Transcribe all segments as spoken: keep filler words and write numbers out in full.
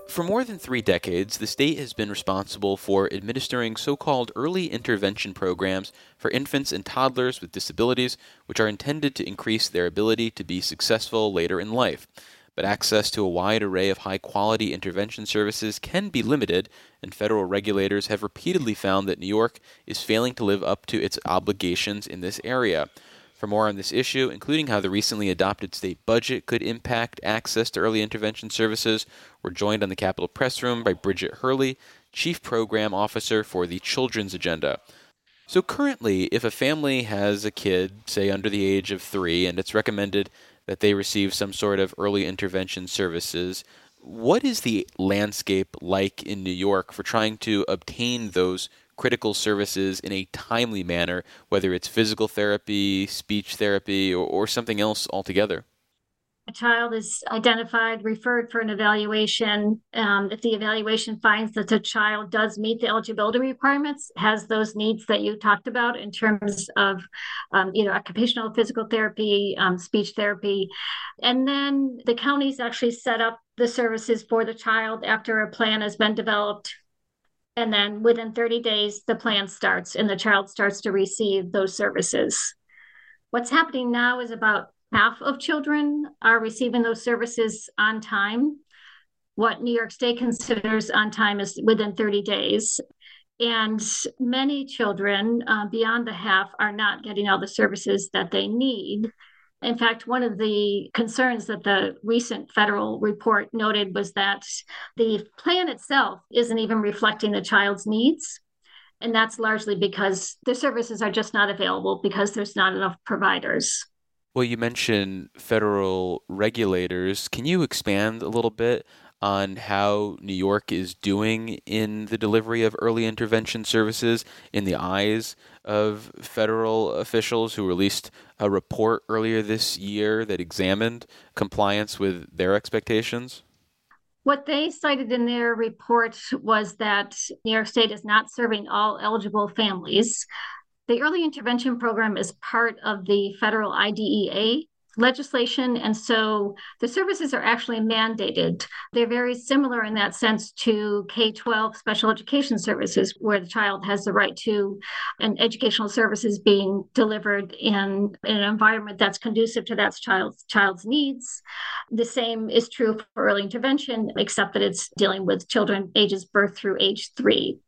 For more than three decades, the state has been responsible for administering so-called early intervention programs for infants and toddlers with disabilities, which are intended to increase their ability to be successful later in life. But access to a wide array of high-quality intervention services can be limited, and federal regulators have repeatedly found that New York is failing to live up to its obligations in this area. For more on this issue, including how the recently adopted state budget could impact access to early intervention services, we're joined on the Capitol Press Room by Bridget Hurley, Chief Program Officer for the Children's Agenda. So currently, if a family has a kid, say under the age of three, and it's recommended that they receive some sort of early intervention services, what is the landscape like in New York for trying to obtain those critical services in a timely manner, whether it's physical therapy, speech therapy, or, or something else altogether? A child is identified, referred for an evaluation. Um, if the evaluation finds that the child does meet the eligibility requirements, has those needs that you talked about in terms of, um, you know, occupational physical therapy, um, speech therapy, and then the counties actually set up the services for the child after a plan has been developed. And then within thirty days, the plan starts and the child starts to receive those services. What's happening now is about half of children are receiving those services on time. What New York State considers on time is within thirty days. And many children, uh, beyond the half, are not getting all the services that they need. In fact, one of the concerns that the recent federal report noted was that the plan itself isn't even reflecting the child's needs. And that's largely because the services are just not available because there's not enough providers. Well, you mentioned federal regulators. Can you expand a little bit on how New York is doing in the delivery of early intervention services in the eyes of federal officials who released a report earlier this year that examined compliance with their expectations? What they cited in their report was that New York State is not serving all eligible families. The early intervention program is part of the federal I D E A legislation, and so the services are actually mandated. They're very similar in that sense to K twelve special education services, where the child has the right to an educational services being delivered in, in an environment that's conducive to that child's child's needs. The same is true for early intervention, except that it's dealing with children ages birth through age three.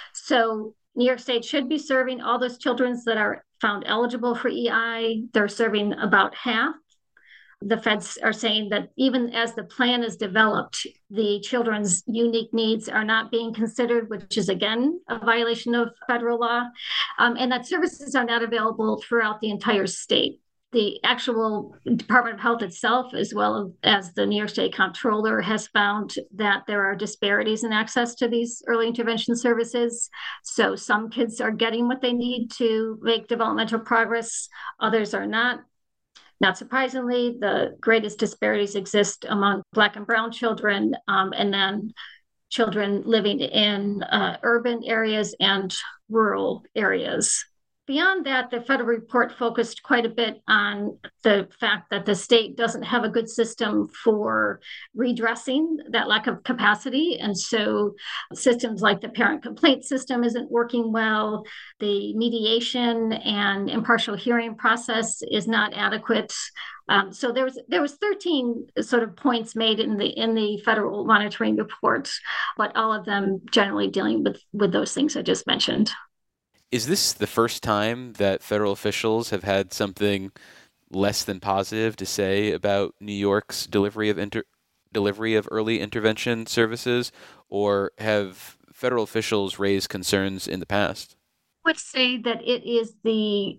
So New York State should be serving all those children that are found eligible for E I. They're serving about half. The feds are saying that even as the plan is developed, the children's unique needs are not being considered, which is again a violation of federal law, um, and that services are not available throughout the entire state. The actual Department of Health itself, as well as the New York State Comptroller, has found that there are disparities in access to these early intervention services. So some kids are getting what they need to make developmental progress, others are not. Not surprisingly, the greatest disparities exist among Black and Brown children, um, and then children living in uh, urban areas and rural areas. Beyond that, the federal report focused quite a bit on the fact that the state doesn't have a good system for redressing that lack of capacity. And so systems like the parent complaint system isn't working well. The mediation and impartial hearing process is not adequate. Um, so there was there was thirteen sort of points made in the in the federal monitoring report, but all of them generally dealing with with those things I just mentioned. Is this the first time that federal officials have had something less than positive to say about New York's delivery of inter- delivery of early intervention services, or have federal officials raised concerns in the past? I would say that it is the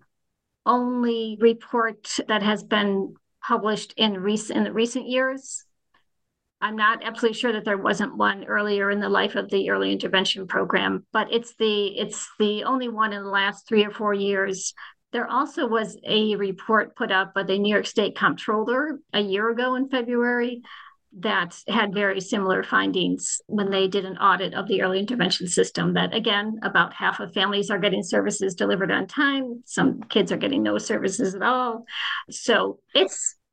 only report that has been published in recent in the recent years. I'm not absolutely sure that there wasn't one earlier in the life of the early intervention program, but it's the it's the only one in the last three or four years. There also was a report put out by the New York State Comptroller a year ago in February that had very similar findings when they did an audit of the early intervention system, that again, about half of families are getting services delivered on time. Some kids are getting no services at all. So it's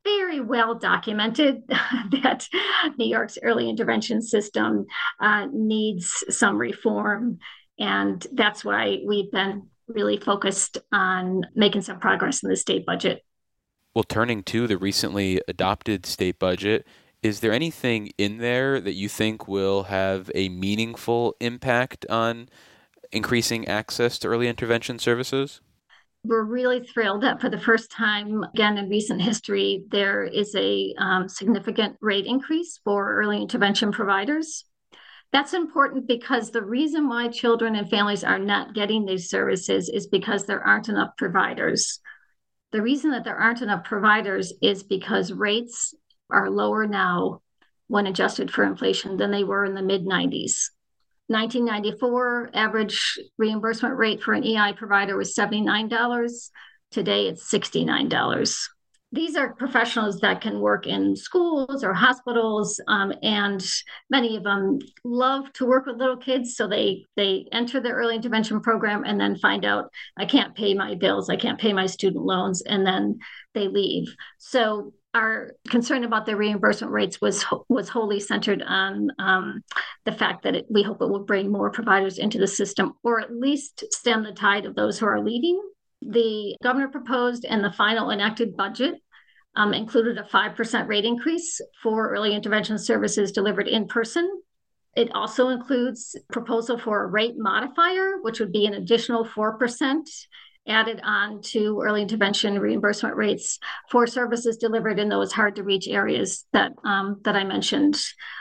very well documented that New York's early intervention system uh, needs some reform. And that's why we've been really focused on making some progress in the state budget. Well, turning to the recently adopted state budget, is there anything in there that you think will have a meaningful impact on increasing access to early intervention services? We're really thrilled that for the first time, again, in recent history, there is a um, significant rate increase for early intervention providers. That's important because the reason why children and families are not getting these services is because there aren't enough providers. The reason that there aren't enough providers is because rates are lower now when adjusted for inflation than they were in the mid nineties. nineteen ninety-four average reimbursement rate for an E I provider was seventy-nine dollars. Today it's sixty-nine dollars. These are professionals that can work in schools or hospitals, um, and many of them love to work with little kids. So they they enter the early intervention program and then find out, I can't pay my bills, I can't pay my student loans, and then they leave. So our concern about the reimbursement rates was was wholly centered on um, the fact that it, we hope it will bring more providers into the system, or at least stem the tide of those who are leaving. The governor proposed and the final enacted budget um, included a five percent rate increase for early intervention services delivered in person. It also includes proposal for a rate modifier, which would be an additional four percent added on to early intervention reimbursement rates for services delivered in those hard to reach areas that um, that I mentioned.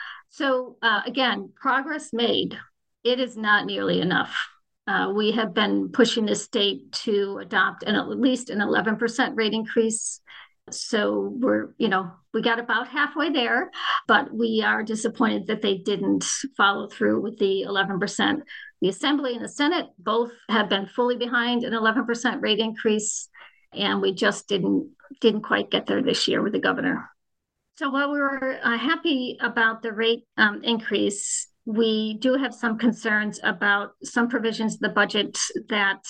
So uh, again, progress made. It is not nearly enough. Uh, we have been pushing the state to adopt an, at least an eleven percent rate increase. So we're, you know, we got about halfway there, but we are disappointed that they didn't follow through with the eleven percent. The Assembly and the Senate both have been fully behind an eleven percent rate increase, and we just didn't didn't quite get there this year with the governor. So while we were uh, happy about the rate um, increase, we do have some concerns about some provisions of the budget that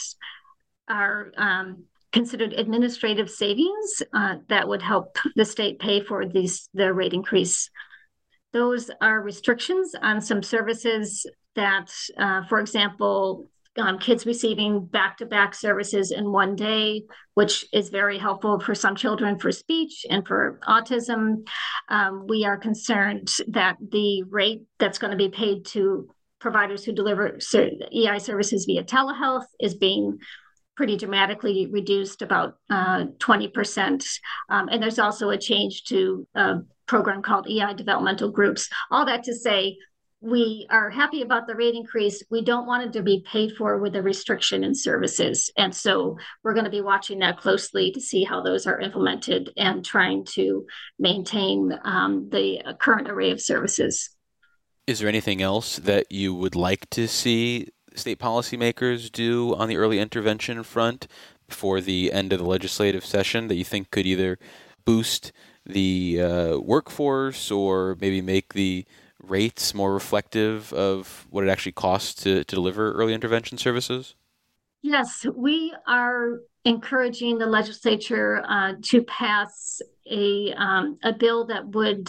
are um, considered administrative savings uh, that would help the state pay for these the rate increase. Those are restrictions on some services that, uh, for example, um, kids receiving back-to-back services in one day, which is very helpful for some children for speech and for autism. Um, we are concerned that the rate that's going to be paid to providers who deliver E I services via telehealth is being pretty dramatically reduced, about uh, twenty percent. Um, and there's also a change to a program called E I developmental groups. All that to say, we are happy about the rate increase. We don't want it to be paid for with a restriction in services. And so we're going to be watching that closely to see how those are implemented and trying to maintain um, the current array of services. Is there anything else that you would like to see state policymakers do on the early intervention front before the end of the legislative session that you think could either boost the uh, workforce or maybe make the rates more reflective of what it actually costs to, to deliver early intervention services? Yes, we are encouraging the legislature uh, to pass a um, a bill that would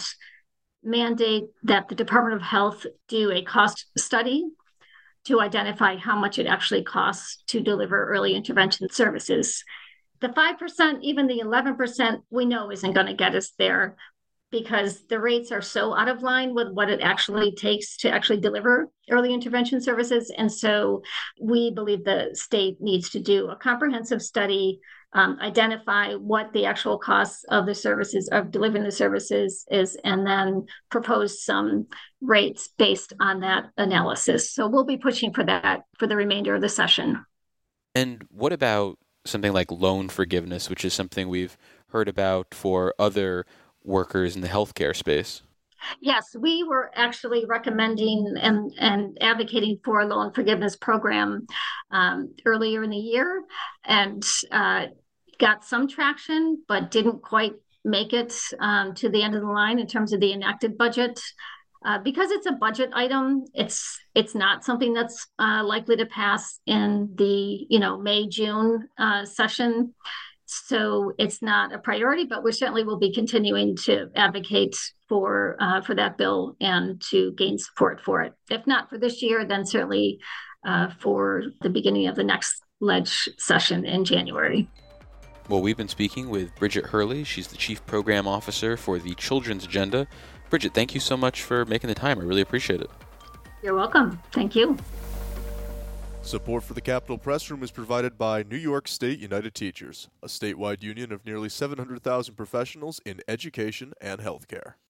mandate that the Department of Health do a cost study to identify how much it actually costs to deliver early intervention services. The five percent, even the eleven percent, we know isn't going to get us there because the rates are so out of line with what it actually takes to actually deliver early intervention services. And so we believe the state needs to do a comprehensive study, um, identify what the actual costs of the services, of delivering the services is, and then propose some rates based on that analysis. So we'll be pushing for that for the remainder of the session. And what about something like loan forgiveness, which is something we've heard about for other workers in the healthcare space? Yes, we were actually recommending and, and advocating for a loan forgiveness program um, earlier in the year and uh, got some traction, but didn't quite make it um, to the end of the line in terms of the enacted budget. Uh, because it's a budget item, it's it's not something that's uh, likely to pass in the you know May June uh, session. So it's not a priority, but we certainly will be continuing to advocate for uh, for that bill and to gain support for it. If not for this year, then certainly uh, for the beginning of the next leg session in January. Well, we've been speaking with Bridget Hurley. She's the Chief Program Officer for the Children's Agenda. Bridget, thank you so much for making the time. I really appreciate it. You're welcome. Thank you. Support for the Capitol Press Room is provided by New York State United Teachers, a statewide union of nearly seven hundred thousand professionals in education and healthcare.